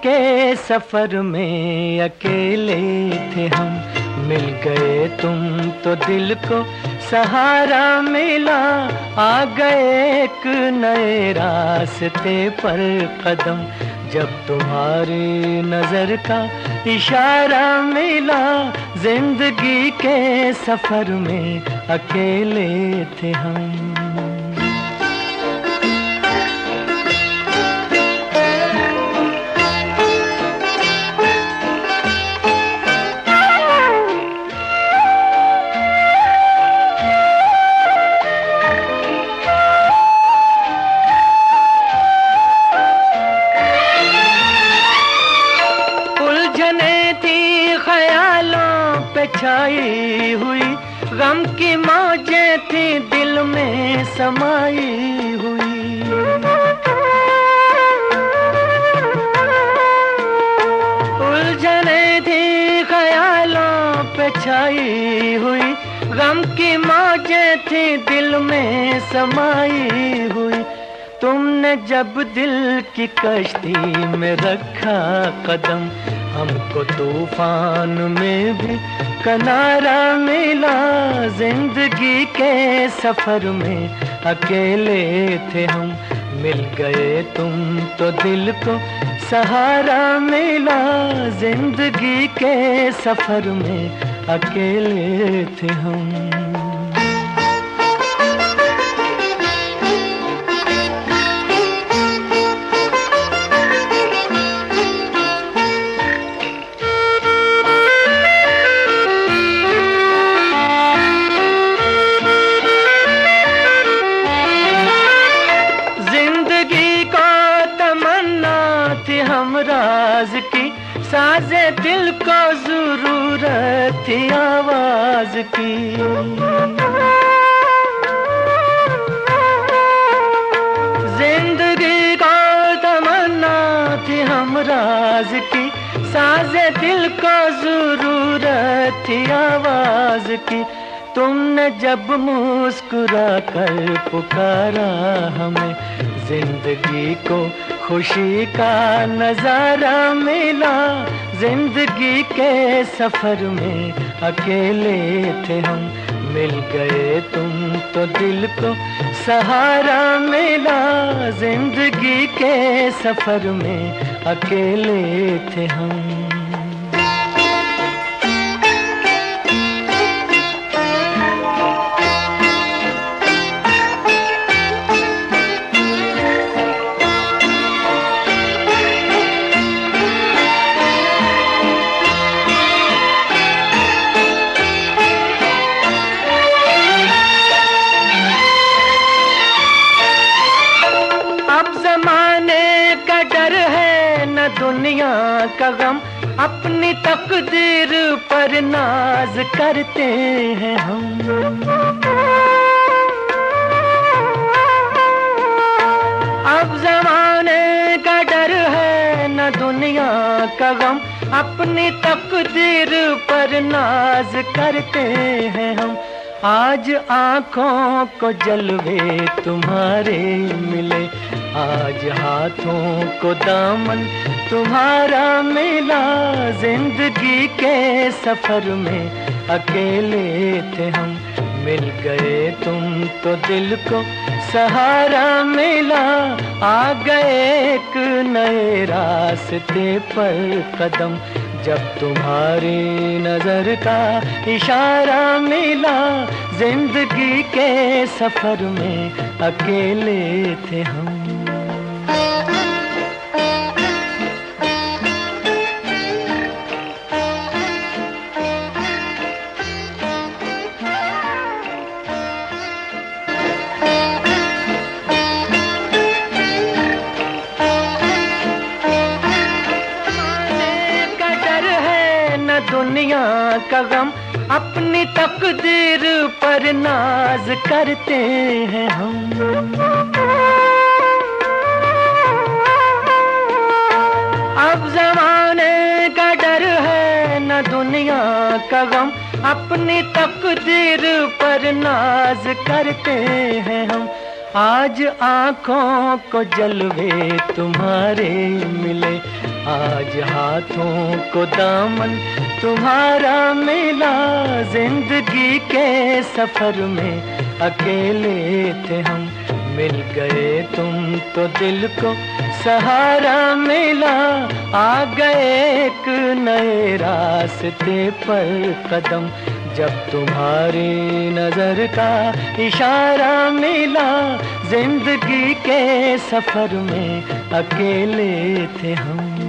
के सफर में अकेले थे हम, मिल गए तुम तो दिल को सहारा मिला। आ गए एक नए रास्ते पर कदम, जब तुम्हारी नजर का इशारा मिला। जिंदगी के सफर में अकेले थे हम। छाई हुई गम की मौजें थी दिल में समाई हुई। उलझने थी ख्यालों पे छाई हुई, गम की मौजें थी दिल में समाई हुई। तुमने जब दिल की कश्ती में रखा कदम, हमको तूफान में भी किनारा मिला। जिंदगी के सफर में अकेले थे हम, मिल गए तुम तो दिल को सहारा मिला। जिंदगी के सफर में अकेले थे हम। राज की साजे दिल को जरूरत थी आवाज की। जिंदगी को तमन्ना थी हम राज की, साजे दिल को जरूरत थी आवाज की। तुमने जब मुस्कुरा कर पुकारा हमें, जिंदगी को खुशी का नजारा मिला। जिंदगी के सफर में अकेले थे हम, मिल गए तुम तो दिल को सहारा मिला। जिंदगी के सफर में अकेले थे हम। दुनिया का गम, अपनी तकदीर पर नाज करते हैं हम। अब जमाने का डर है न दुनिया का गम, अपनी तकदीर पर नाज करते हैं हम। आज आँखों को जलवे तुम्हारे मिले, आज हाथों को दामन तुम्हारा मिला। जिंदगी के सफर में अकेले थे हम, मिल गए तुम तो दिल को सहारा मिला। आ गए एक नए रास्ते पर कदम, जब तुम्हारी नजर का इशारा मिला। जिंदगी के सफर में अकेले थे हम। दुनिया का गम, अपनी तकदीर पर नाज करते हैं हम। अब जमाने का डर है न दुनिया का गम, अपनी तकदीर पर नाज करते हैं हम। आज आँखों को जलवे तुम्हारे मिले, आज हाथों को दामन तुम्हारा मिला, जिंदगी के सफर में अकेले थे हम, मिल गए तुम तो दिल को सहारा मिला, आ गए एक नए रास्ते पर कदम, जब तुम्हारी नजर का इशारा मिला, जिंदगी के सफर में अकेले थे हम।